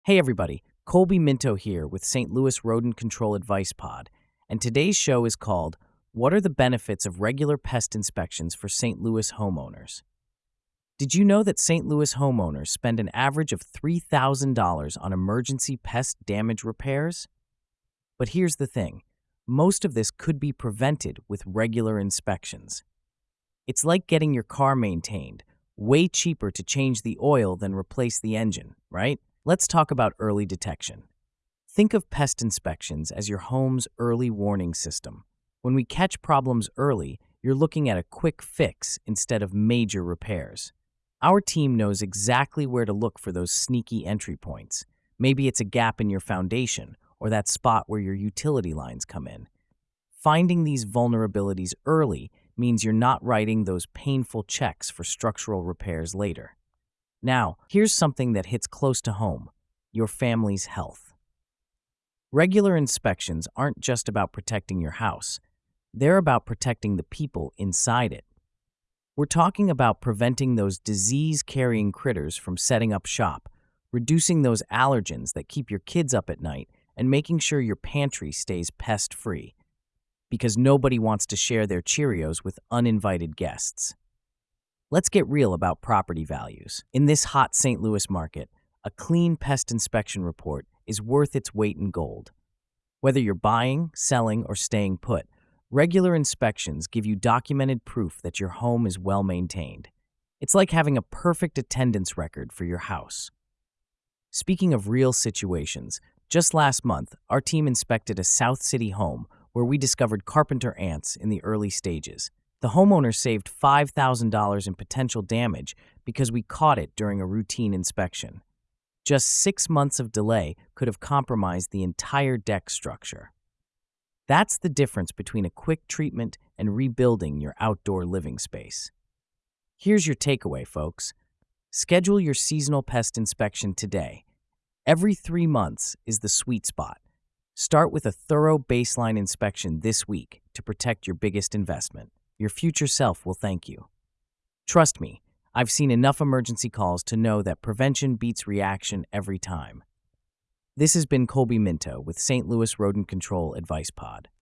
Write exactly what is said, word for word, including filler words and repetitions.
Hey everybody, Colby Minto here with Saint Louis Rodent Control Advice Pod, and today's show is called What Are the Benefits of Regular Pest Inspections for Saint Louis Homeowners? Did you know that Saint Louis homeowners spend an average of three thousand dollars on emergency pest damage repairs? But here's the thing, most of this could be prevented with regular inspections. It's like getting your car maintained, way cheaper to change the oil than replace the engine, right? Let's talk about early detection. Think of pest inspections as your home's early warning system. When we catch problems early, you're looking at a quick fix instead of major repairs. Our team knows exactly where to look for those sneaky entry points. Maybe it's a gap in your foundation or that spot where your utility lines come in. Finding these vulnerabilities early means you're not writing those painful checks for structural repairs later. Now, here's something that hits close to home, your family's health. Regular inspections aren't just about protecting your house. They're about protecting the people inside it. We're talking about preventing those disease-carrying critters from setting up shop, reducing those allergens that keep your kids up at night, and making sure your pantry stays pest-free. Because nobody wants to share their Cheerios with uninvited guests. Let's get real about property values. In this hot Saint Louis market, a clean pest inspection report is worth its weight in gold. Whether you're buying, selling, or staying put, regular inspections give you documented proof that your home is well maintained. It's like having a perfect attendance record for your house. Speaking of real situations, just last month, our team inspected a South City home where we discovered carpenter ants in the early stages. The homeowner saved five thousand dollars in potential damage because we caught it during a routine inspection. Just six months of delay could have compromised the entire deck structure. That's the difference between a quick treatment and rebuilding your outdoor living space. Here's your takeaway, folks. Schedule your seasonal pest inspection today. Every three months is the sweet spot. Start with a thorough baseline inspection this week to protect your biggest investment. Your future self will thank you. Trust me, I've seen enough emergency calls to know that prevention beats reaction every time. This has been Colby Minto with Saint Louis Rodent Control Advice Pod.